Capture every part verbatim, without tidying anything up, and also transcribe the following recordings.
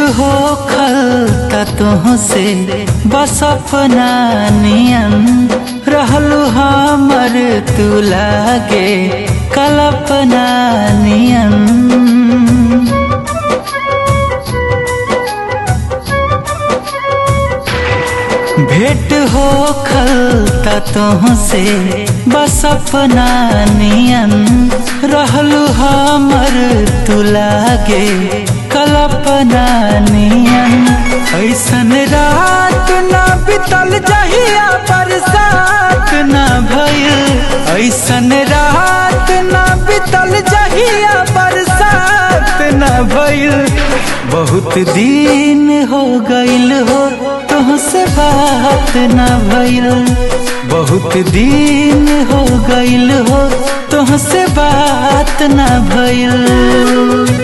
हो खलता तुहसे बस अपना नियन रहलू हमर तू लागे कल्पना नियन। भेंट हो खलता तुहसे बस अपना नियन रहलू हमर तू लागे कल्पना नियन। ऐसन रात ना बितल जहिया बरसात ना भइल, ऐसन रात ना बितल जहिया बरसात ना भइल। बहुत दिन हो गइल हो तुहसे बात ना भइल, बहुत दिन हो गइल हो तुहसे बात ना भइल।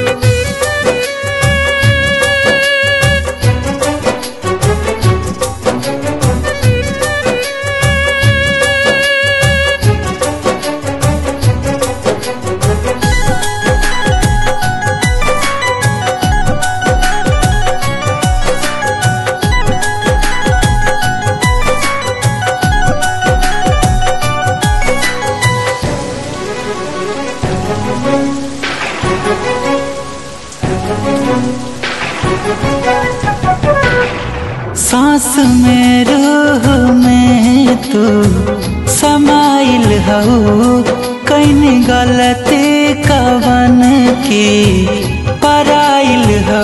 सांस में रूह में तू समाइल हो, कहीं गलती कवन की पराइल हो।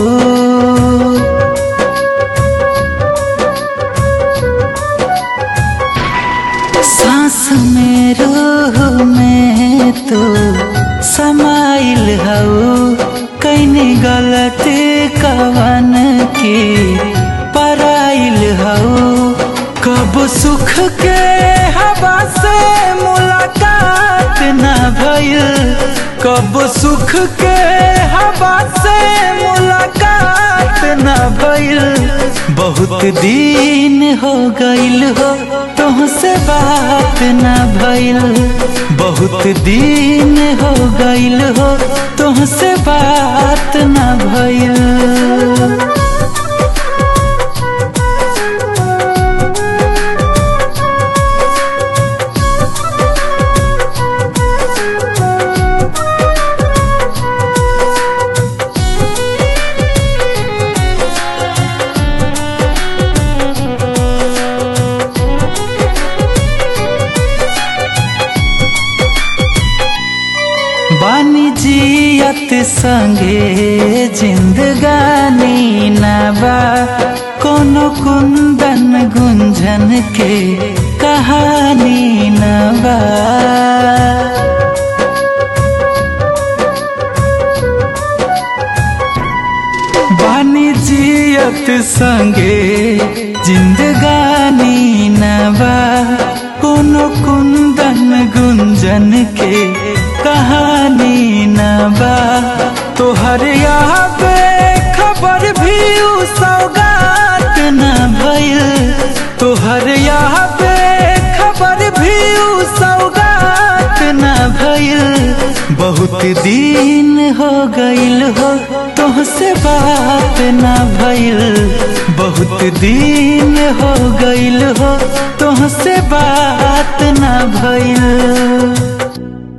सांस में रूह में तू समाइल हो, कहीं गलती कवन की पराइल हो। कब सुख के हवा से मुलाकात ना भइल, कब सुख के हवा से मुलाकात ना भइल। बहुत दिन हो गइल हो तुहसे बात ना भइल, बहुत दिन हो गइल हो तुहसे बात ना भइल। बानी जियत संगे जिंदगानी ना बा, कोनो कुंदन गुंजन के कहानी ना बा। बानी जियत संगे जिंदगानी ना बा, कोनो कुंदन गुंजन के कहानी ना बा। तोहर यहाँ पे खबर भी उ सौगात ना भइल, तोहर यहाँ पे खबर भी उ सौगात ना भइल। बहुत दिन हो गइल हो तुहसे बात ना भइल, बहुत दिन हो गइल हो तुहसे बात ना भइल।